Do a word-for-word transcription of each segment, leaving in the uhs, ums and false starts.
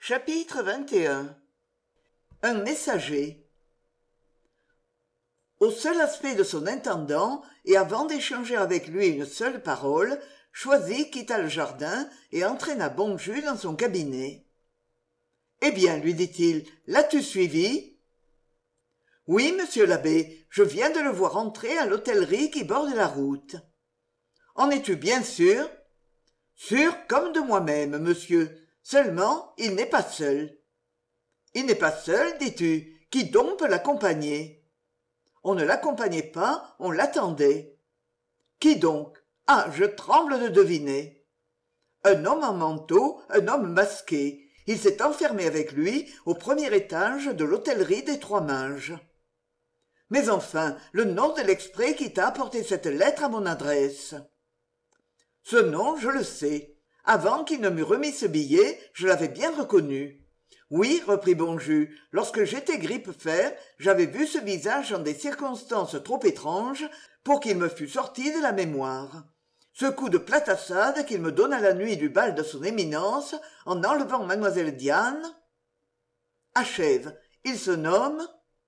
Chapitre vingt et un. Un messager. Au seul aspect de son intendant, et avant d'échanger avec lui une seule parole, Choisy quitta le jardin et entraîna Bonjus dans son cabinet. « Eh bien, lui dit-il, l'as-tu suivi ?»« Oui, monsieur l'abbé, je viens de le voir entrer à l'hôtellerie qui borde la route. »« En es-tu bien sûr ?»« Sûr comme de moi-même, monsieur. Seulement, il n'est pas seul. »« Il n'est pas seul, dis-tu. Qui donc peut l'accompagner ?»« On ne l'accompagnait pas, on l'attendait. »« Qui donc ? Ah, je tremble de deviner. »« Un homme en manteau, un homme masqué. Il s'est enfermé avec lui au premier étage de l'hôtellerie des Trois Mages. »« Mais enfin, le nom de l'exprès qui t'a apporté cette lettre à mon adresse. »« Ce nom, je le sais. Avant qu'il ne m'eût remis ce billet, je l'avais bien reconnu. Oui, reprit Bonjus, lorsque j'étais grippe-fer, j'avais vu ce visage dans des circonstances trop étranges pour qu'il me fût sorti de la mémoire. Ce coup de platassade qu'il me donna la nuit du bal de son éminence en enlevant mademoiselle Diane. Achève. Il se nomme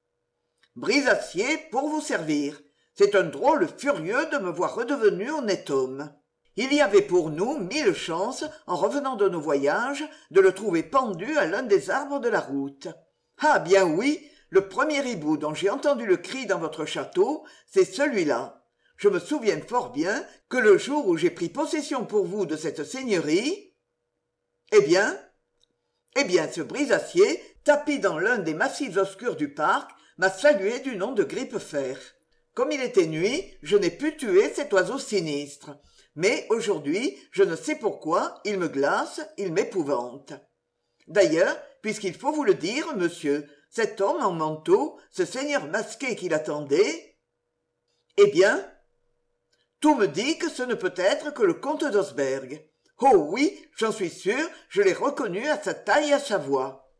Brisacier pour vous servir. C'est un drôle furieux de me voir redevenu honnête homme. Il y avait pour nous mille chances, en revenant de nos voyages, de le trouver pendu à l'un des arbres de la route. Ah bien oui, le premier hibou dont j'ai entendu le cri dans votre château, c'est celui-là. Je me souviens fort bien que le jour où j'ai pris possession pour vous de cette seigneurie... Eh bien Eh bien, ce Brisacier, tapi dans l'un des massifs obscurs du parc, m'a salué du nom de Grippe-Fer. Comme il était nuit, je n'ai pu tuer cet oiseau sinistre. Mais aujourd'hui, je ne sais pourquoi, il me glace, il m'épouvante. D'ailleurs, puisqu'il faut vous le dire, monsieur, cet homme en manteau, ce seigneur masqué qui l'attendait... Eh bien, tout me dit que ce ne peut être que le comte d'Osberg. Oh oui, j'en suis sûr, je l'ai reconnu à sa taille et à sa voix.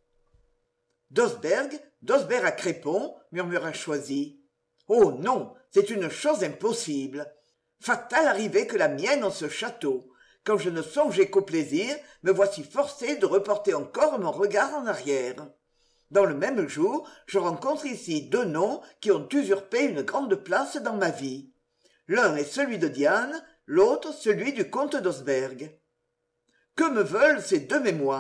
D'Osberg, d'Osberg à Crépon, murmura Choisy. Oh non, c'est une chose impossible. Fatale arrivée que la mienne en ce château. Quand je ne songeais qu'au plaisir, me voici forcé de reporter encore mon regard en arrière. Dans le même jour, je rencontre ici deux noms qui ont usurpé une grande place dans ma vie. L'un est celui de Diane, l'autre celui du comte d'Osberg. Que me veulent ces deux mémoires ?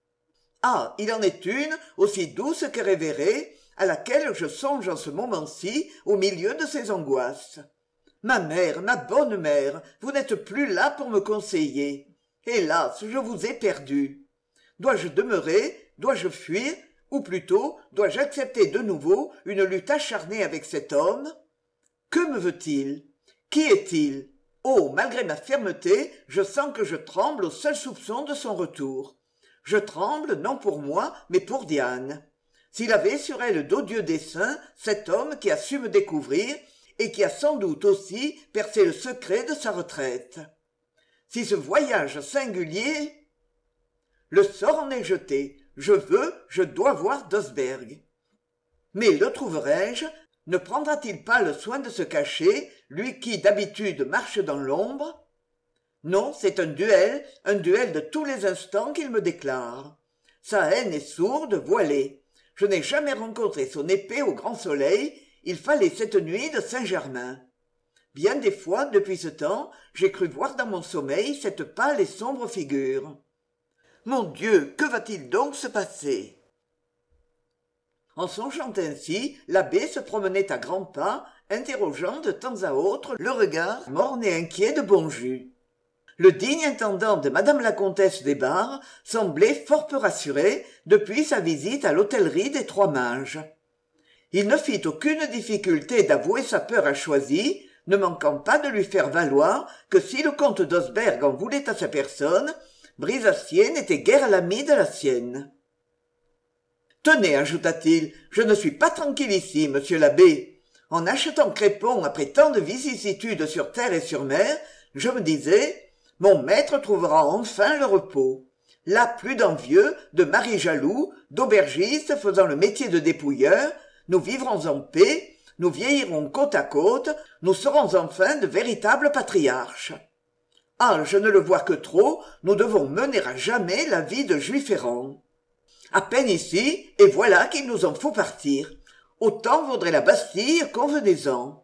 Ah, il en est une, aussi douce que révérée, à laquelle je songe en ce moment-ci, au milieu de ces angoisses. Ma mère, ma bonne mère, vous n'êtes plus là pour me conseiller. Hélas, je vous ai perdu. Dois-je demeurer, dois-je fuir, ou plutôt, dois-je accepter de nouveau une lutte acharnée avec cet homme ? Que me veut-il ? Qui est-il ? Oh, malgré ma fermeté, je sens que je tremble au seul soupçon de son retour. Je tremble non pour moi, mais pour Diane. S'il avait sur elle d'odieux desseins, cet homme qui a su me découvrir, et qui a sans doute aussi percé le secret de sa retraite. Si ce voyage singulier... Le sort en est jeté. Je veux, je dois voir d'Osberg. Mais le trouverai-je ? Ne prendra-t-il pas le soin de se cacher, lui qui d'habitude marche dans l'ombre ? Non, c'est un duel, un duel de tous les instants qu'il me déclare. Sa haine est sourde, voilée. Je n'ai jamais rencontré son épée au grand soleil. Il fallait cette nuit de Saint-Germain. Bien des fois, depuis ce temps, j'ai cru voir dans mon sommeil cette pâle et sombre figure. Mon Dieu, que va-t-il donc se passer ? En songeant ainsi, l'abbé se promenait à grands pas, interrogeant de temps à autre le regard morne et inquiet de Bonjus. Le digne intendant de madame la comtesse des Barres semblait fort peu rassuré depuis sa visite à l'hôtellerie des Trois Mages. Il ne fit aucune difficulté d'avouer sa peur à Choisy, ne manquant pas de lui faire valoir que si le comte d'Osberg en voulait à sa personne, Brisacier n'était guère l'ami de la sienne. « Tenez, ajouta-t-il, je ne suis pas tranquille ici, monsieur l'abbé. En achetant Crépon après tant de vicissitudes sur terre et sur mer, je me disais, mon maître trouvera enfin le repos. Là, plus d'envieux, de mari jaloux, d'aubergistes faisant le métier de dépouilleurs, nous vivrons en paix, nous vieillirons côte à côte, nous serons enfin de véritables patriarches. Ah, je ne le vois que trop, nous devons mener à jamais la vie de juif errant. À peine ici, et voilà qu'il nous en faut partir. Autant vaudrait la Bastille, convenez-en.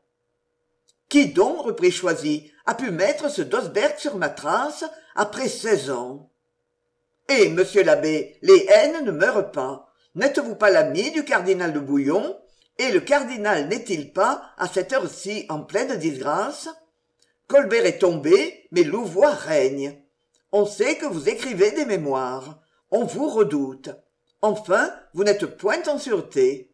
Qui donc, reprit Choisy, a pu mettre ce Dosberg sur ma trace après seize ans? Eh, monsieur l'abbé, les haines ne meurent pas. N'êtes-vous pas l'ami du cardinal de Bouillon? Et le cardinal n'est-il pas, à cette heure-ci, en pleine disgrâce? Colbert est tombé, mais Louvois règne. On sait que vous écrivez des mémoires. On vous redoute. Enfin, vous n'êtes point en sûreté.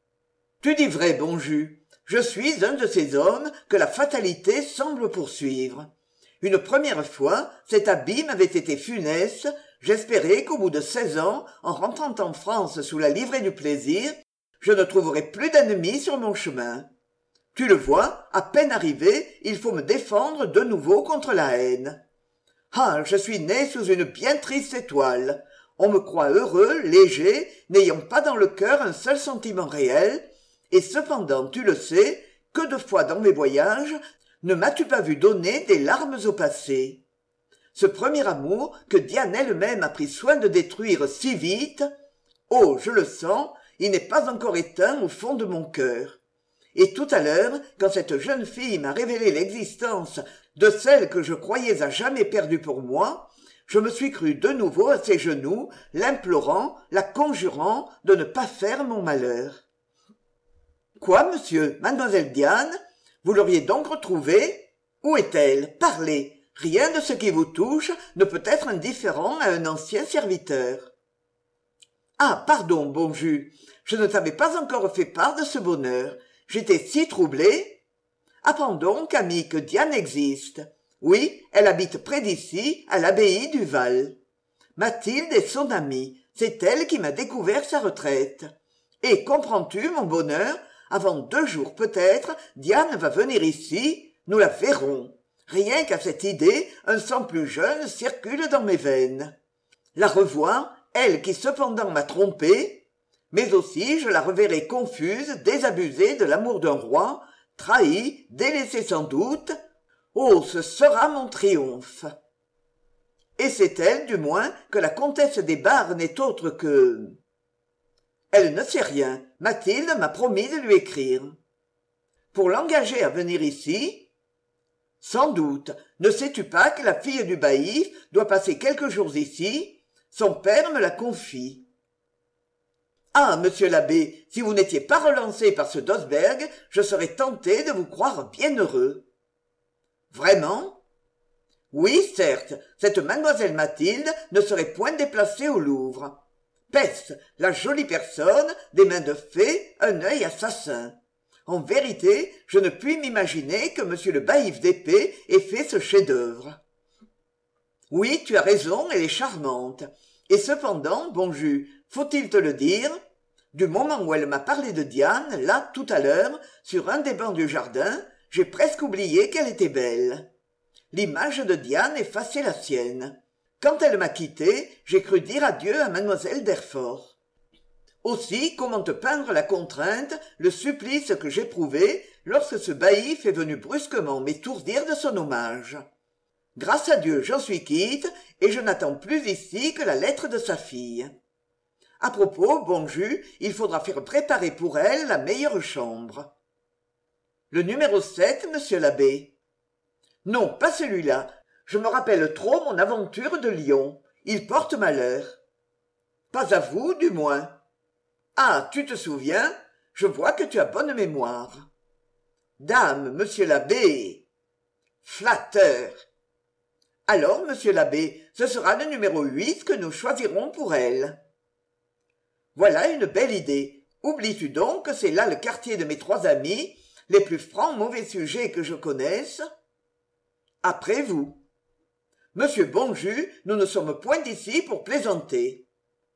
Tu dis vrai, bon jus. Je suis un de ces hommes que la fatalité semble poursuivre. Une première fois, cet abîme avait été funeste. J'espérais qu'au bout de seize ans, en rentrant en France sous la livrée du plaisir, je ne trouverais plus d'ennemis sur mon chemin. Tu le vois, à peine arrivé, il faut me défendre de nouveau contre la haine. Ah, je suis né sous une bien triste étoile. On me croit heureux, léger, n'ayant pas dans le cœur un seul sentiment réel, et cependant, tu le sais, que de fois dans mes voyages, ne m'as-tu pas vu donner des larmes au passé? Ce premier amour que Diane elle-même a pris soin de détruire si vite, oh, je le sens, il n'est pas encore éteint au fond de mon cœur. Et tout à l'heure, quand cette jeune fille m'a révélé l'existence de celle que je croyais à jamais perdue pour moi, je me suis cru de nouveau à ses genoux, l'implorant, la conjurant de ne pas faire mon malheur. Quoi, monsieur, mademoiselle Diane? Vous l'auriez donc retrouvée? Où est-elle? Parlez. Rien de ce qui vous touche ne peut être indifférent à un ancien serviteur. Ah, pardon, bon jus, je ne t'avais pas encore fait part de ce bonheur. J'étais si troublé. Apprends donc, ami, que Diane existe. Oui, elle habite près d'ici, à l'abbaye du Val. Mathilde est son amie. C'est elle qui m'a découvert sa retraite. Et comprends-tu, mon bonheur, avant deux jours peut-être, Diane va venir ici, nous la verrons. Rien qu'à cette idée, un sang plus jeune circule dans mes veines. La revoir, elle qui cependant m'a trompé, mais aussi je la reverrai confuse, désabusée de l'amour d'un roi, trahie, délaissée sans doute. Oh, ce sera mon triomphe. Et c'est elle, du moins, que la comtesse des Barres n'est autre que... Elle ne sait rien. Mathilde m'a promis de lui écrire. Pour l'engager à venir ici? Sans doute. Ne sais-tu pas que la fille du bailli doit passer quelques jours ici? Son père me la confie. Ah, monsieur l'abbé, si vous n'étiez pas relancé par ce Dosberg, je serais tenté de vous croire bien heureux. Vraiment? Oui, certes, cette mademoiselle Mathilde ne serait point déplacée au Louvre. Peste, la jolie personne, des mains de fée, un œil assassin. En vérité, je ne puis m'imaginer que monsieur le baillif d'épée ait fait ce chef-d'œuvre. Oui, tu as raison, elle est charmante. Et cependant, bon jus, faut-il te le dire? Du moment où elle m'a parlé de Diane, là, tout à l'heure, sur un des bancs du jardin, j'ai presque oublié qu'elle était belle. L'image de Diane effaçait la sienne. Quand elle m'a quitté, j'ai cru dire adieu à mademoiselle Derfort. Aussi, comment te peindre la contrainte, le supplice que j'éprouvai lorsque ce baillif est venu brusquement m'étourdir de son hommage. Grâce à Dieu, j'en suis quitte, et je n'attends plus ici que la lettre de sa fille. À propos, bon jus, il faudra faire préparer pour elle la meilleure chambre. Le numéro sept, monsieur l'abbé. Non, pas celui-là. Je me rappelle trop mon aventure de Lyon. Il porte malheur. Pas à vous, du moins. Ah, tu te souviens? Je vois que tu as bonne mémoire. Dame, monsieur l'abbé. Flatteur. Alors, monsieur l'abbé, ce sera le numéro huit que nous choisirons pour elle. Voilà une belle idée. Oublies-tu donc que c'est là le quartier de mes trois amis, les plus francs mauvais sujets que je connaisse? Après vous. Monsieur Bonjus, nous ne sommes point d'ici pour plaisanter.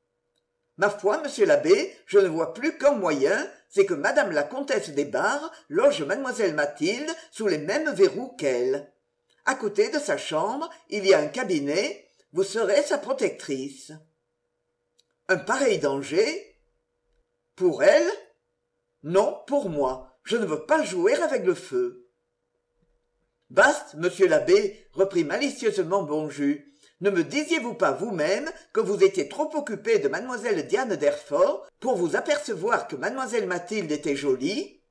Ma foi, monsieur l'abbé, je ne vois plus qu'un moyen, c'est que madame la comtesse des Barres loge mademoiselle Mathilde sous les mêmes verrous qu'elle. À côté de sa chambre, il y a un cabinet, vous serez sa protectrice. Un pareil danger? Pour elle? Non, pour moi. Je ne veux pas jouer avec le feu. Bast, monsieur l'abbé, reprit malicieusement Bonjus, Ne me disiez-vous pas vous-même que vous étiez trop occupé de mademoiselle Diane d'Hereford pour vous apercevoir que mademoiselle Mathilde était jolie?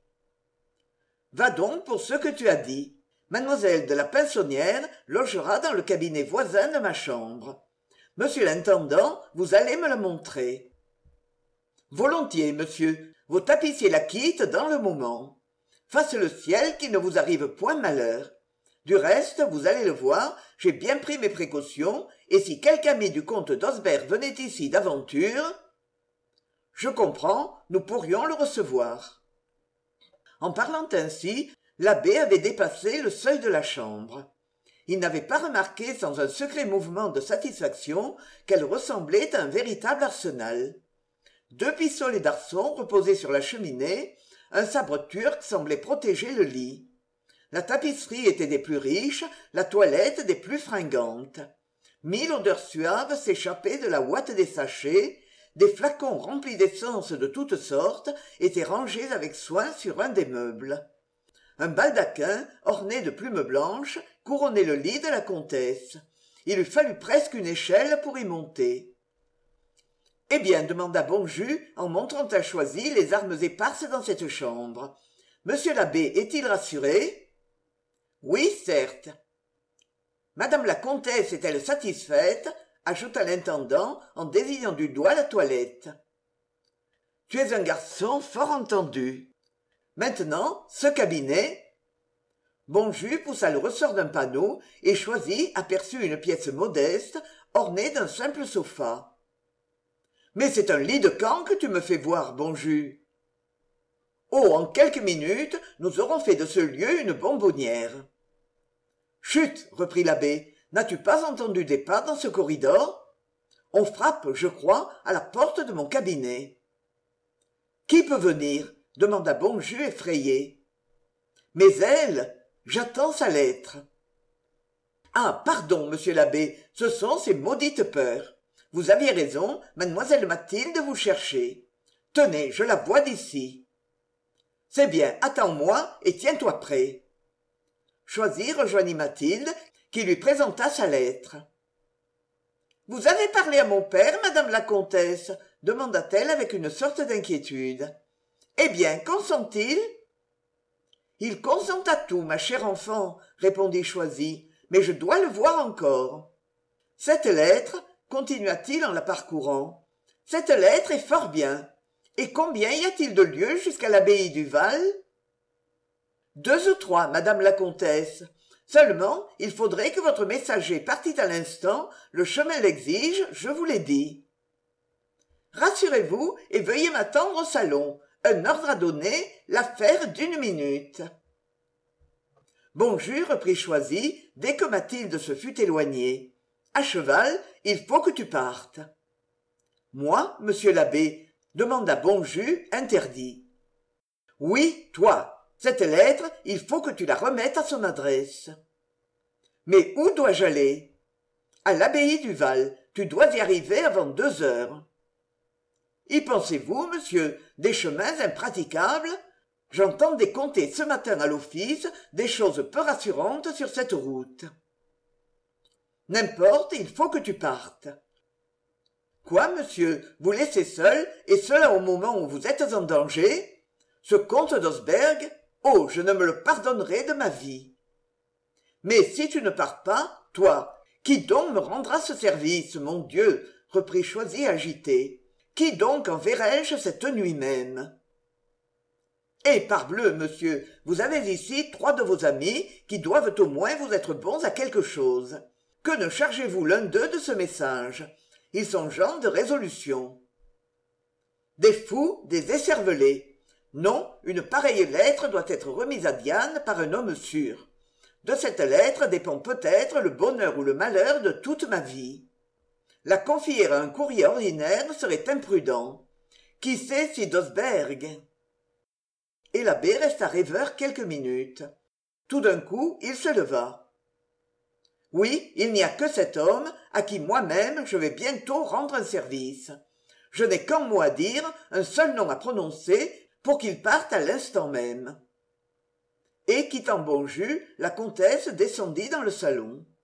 Va donc pour ce que tu as dit. Mademoiselle de la Pinsonnière logera dans le cabinet voisin de ma chambre. Monsieur l'intendant, vous allez me la montrer. Volontiers, monsieur. Vos tapissiers la quittent dans le moment. Fasse le ciel qu'il ne vous arrive point malheur. Du reste, vous allez le voir, j'ai bien pris mes précautions, et si quelque ami du comte d'Osberg venait ici d'aventure... Je comprends, nous pourrions le recevoir. En parlant ainsi, l'abbé avait dépassé le seuil de la chambre. Il n'avait pas remarqué sans un secret mouvement de satisfaction qu'elle ressemblait à un véritable arsenal. Deux pistolets d'arçon reposaient sur la cheminée, un sabre turc semblait protéger le lit. La tapisserie était des plus riches, la toilette des plus fringantes. Mille odeurs suaves s'échappaient de la ouate des sachets, des flacons remplis d'essences de toutes sortes étaient rangés avec soin sur un des meubles. Un baldaquin, orné de plumes blanches, couronnait le lit de la comtesse. Il eût fallu presque une échelle pour y monter. « Eh bien, demanda Bonjus, en montrant à Choisy les armes éparses dans cette chambre. Monsieur l'abbé est-il rassuré ? Oui, certes. Madame la comtesse est-elle satisfaite ? Ajouta l'intendant en désignant du doigt la toilette. Tu es un garçon fort entendu. Maintenant, ce cabinet. Bonjus poussa le ressort d'un panneau et Choisy aperçut une pièce modeste ornée d'un simple sofa. Mais c'est un lit de camp que tu me fais voir, Bonjus. Oh, en quelques minutes, nous aurons fait de ce lieu une bonbonnière. Chut, reprit l'abbé, n'as-tu pas entendu des pas dans ce corridor? On frappe, je crois, à la porte de mon cabinet. Qui peut venir? Demanda Bonjus effrayé. Mais elle, j'attends sa lettre. Ah, pardon, monsieur l'abbé, ce sont ces maudites peurs. Vous aviez raison, mademoiselle Mathilde vous cherchez. Tenez, je la vois d'ici. C'est bien, attends-moi et tiens-toi prêt. Choisy rejoignit Mathilde, qui lui présenta sa lettre. « Vous avez parlé à mon père, madame la comtesse ?» demanda-t-elle avec une sorte d'inquiétude. « Eh bien, consent-il ?»« Il consent à tout, ma chère enfant, » répondit Choisy, « mais je dois le voir encore. » Cette lettre, continua-t-il en la parcourant, « cette lettre est fort bien. Et combien y a-t-il de lieues jusqu'à l'abbaye du Val ?»« Deux ou trois, madame la comtesse. Seulement, il faudrait que votre messager partît à l'instant, le chemin l'exige, je vous l'ai dit. Rassurez-vous et veuillez m'attendre au salon. Un ordre à donner, l'affaire d'une minute. » Bonjus reprit Choisy dès que Mathilde se fut éloignée. « À cheval, il faut que tu partes. »« Moi, monsieur l'abbé ?» demanda Bonjus, interdit. « Oui, toi. Cette lettre, il faut que tu la remettes à son adresse. »« Mais où dois-je aller ?»« À l'abbaye du Val. Tu dois y arriver avant deux heures. »« Y pensez-vous, monsieur, des chemins impraticables ? J'entendais compter ce matin à l'office des choses peu rassurantes sur cette route. »« N'importe, il faut que tu partes. »« Quoi, monsieur, vous laissez seul, et cela au moment où vous êtes en danger ? Ce comte d'Osberg ? Oh, je ne me le pardonnerai de ma vie. Mais si tu ne pars pas, toi, qui donc me rendra ce service, mon Dieu, reprit Choisy agité. Qui donc enverrai-je cette nuit même? Eh, parbleu, monsieur, vous avez ici trois de vos amis qui doivent au moins vous être bons à quelque chose. Que ne chargez-vous l'un d'eux de ce message? Ils sont gens de résolution. Des fous, des écervelés. Non, une pareille lettre doit être remise à Diane par un homme sûr. De cette lettre dépend peut-être le bonheur ou le malheur de toute ma vie. La confier à un courrier ordinaire serait imprudent. Qui sait si d'Osberg... Et l'abbé resta rêveur quelques minutes. Tout d'un coup, il se leva. Oui, il n'y a que cet homme à qui moi-même je vais bientôt rendre un service. Je n'ai qu'un mot à dire, un seul nom à prononcer, pour qu'il parte à l'instant même. Et, quittant Bonjus, la comtesse descendit dans le salon.